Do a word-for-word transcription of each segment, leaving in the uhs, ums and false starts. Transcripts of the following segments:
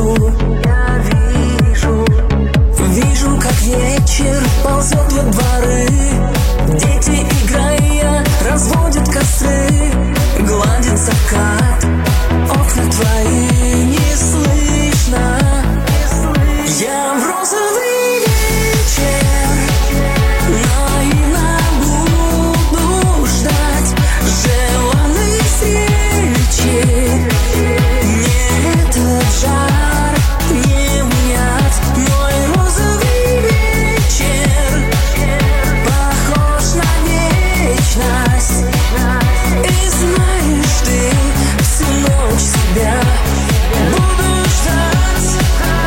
вижу, я вижу, вижу, как вечер ползет во дворы. Дети, играя, разводят костры, гладит закат, окна твои не слышно. Я в розовый вечер наивно буду ждать желанной встречи. Мне этот жар не унять. Мой розовый вечер похож на вечность. И знаешь, ты всю ночь себя буду ждать.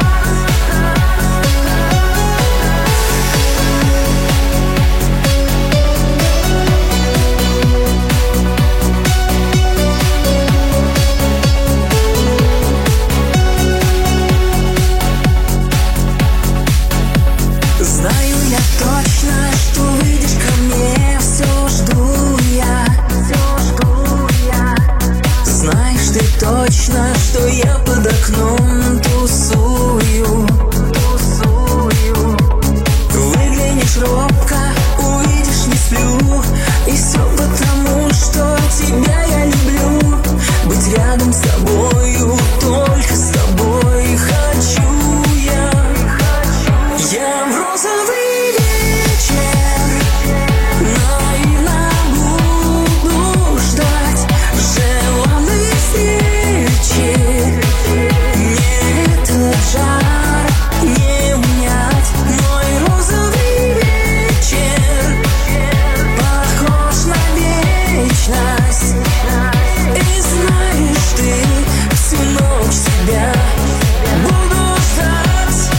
Знаю я точно, что выйдешь ко мне. Все жду я, все жду я. Знаешь ты точно, что я под окном тусую, тусую. Выглянешь робко, увидишь, не сплю. И все потому, что тебя я люблю. Быть рядом с тобою, только с тобой хочу я. Я в розовый вечер наивно буду ждать желанной встречи. Мне этот жар не унять. Мой розовый вечер похож на вечность. И знаешь, ты всю ночь себя буду ждать.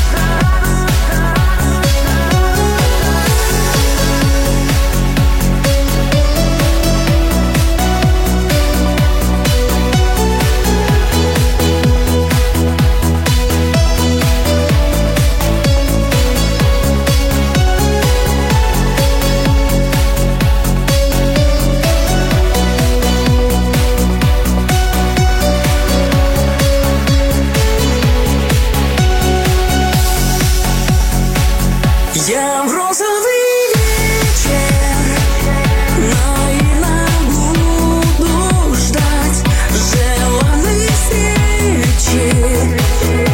Я в розовый вечер наивно буду ждать желанной встречи.